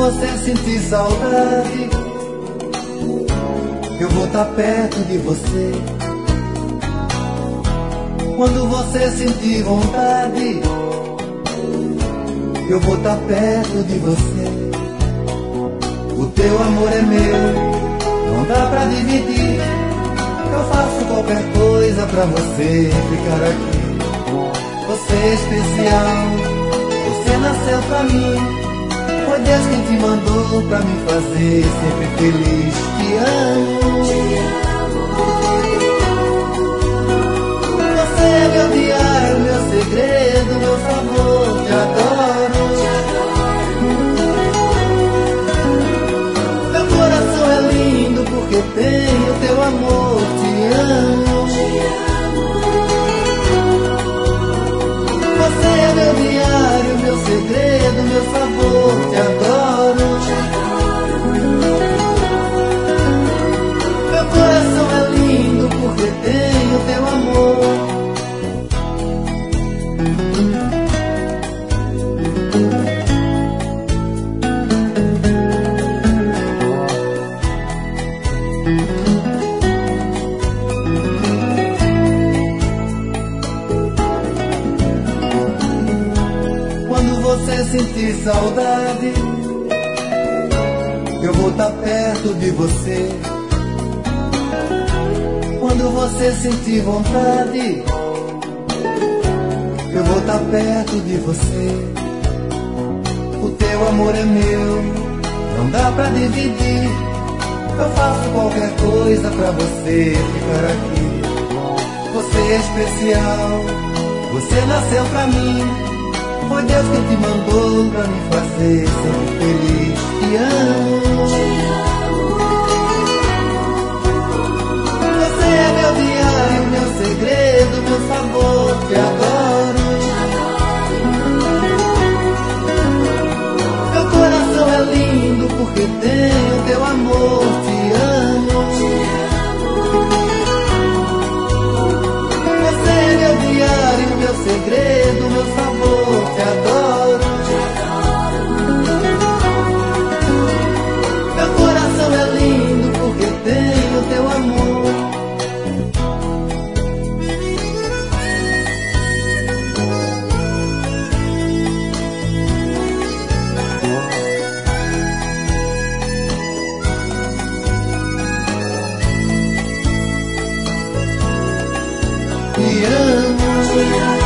você sentir saudade, eu vou estar perto de você. Quando você sentir vontade, eu vou estar perto de você. O teu amor é meu, não dá pra dividir. Eu faço qualquer coisa pra você ficar aqui. Você é especial, você nasceu pra mim. Foi Deus quem te mandou pra me fazer sempre feliz. Te amo, você é meu diário, meu segredo, meu favor. Te adoro, meu coração é lindo porque tem o teu amor. Te amo, você é meu diário, meu segredo, meu sabor. Te adoro, meu coração é lindo porque tem o teu amor. Quando você sentir saudade, eu vou estar perto de você. Quando você sentir vontade, eu vou estar perto de você. O teu amor é meu, não dá pra dividir. Eu faço qualquer coisa pra você ficar aqui. Você é especial, você nasceu pra mim. Foi Deus quem te mandou pra me fazer sempre feliz. Te amo, você é meu diário, meu segredo, meu sabor. Te adoro, meu coração é lindo porque tem o teu amor. Te amo, você é meu diário, meu segredo, meu sabor. Te adoro, meu coração é lindo porque tem o teu amor. Te amo,